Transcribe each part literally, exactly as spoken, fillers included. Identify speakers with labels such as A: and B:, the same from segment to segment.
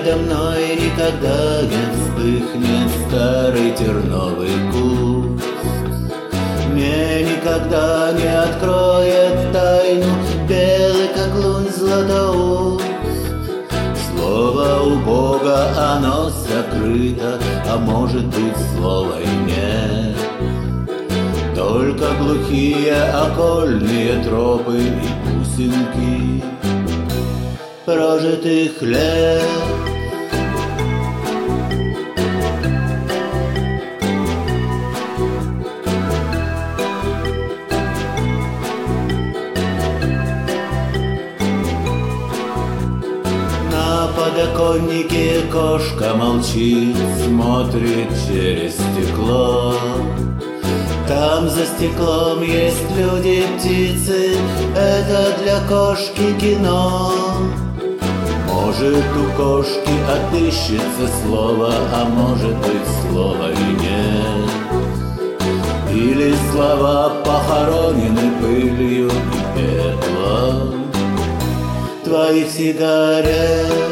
A: Предо мной никогда не вспыхнет старый терновый куст. Мне никогда не откроет тайну белый, как лунь, Златоуст. Слово у Бога, оно сокрыто, а может быть, слова и нет. Только глухие окольные тропы и бусинки прожитых лет. На подоконнике кошка молчит, смотрит через стекло. Там за стеклом есть люди, птицы, это для кошки кино. Может, у кошки отыщется слово, а может быть, слова и нет. Или слова похоронены пылью и пеплом твоих сигарет.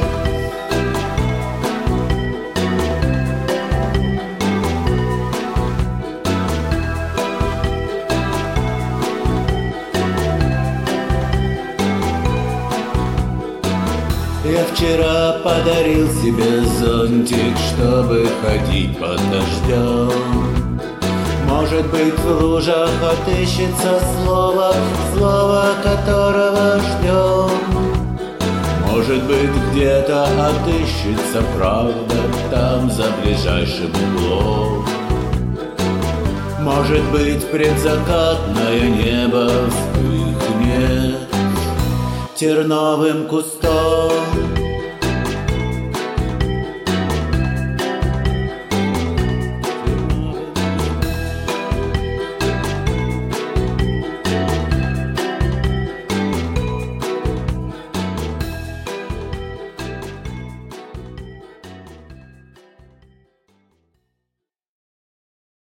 A: Я вчера подарил себе зонтик, чтобы ходить под дождем. Может быть, в лужах отыщется слово, слово которого ждем. Может быть, где-то отыщется правда там за ближайшим углом. Может быть, предзакатное небо вспыхнет терновым кустом.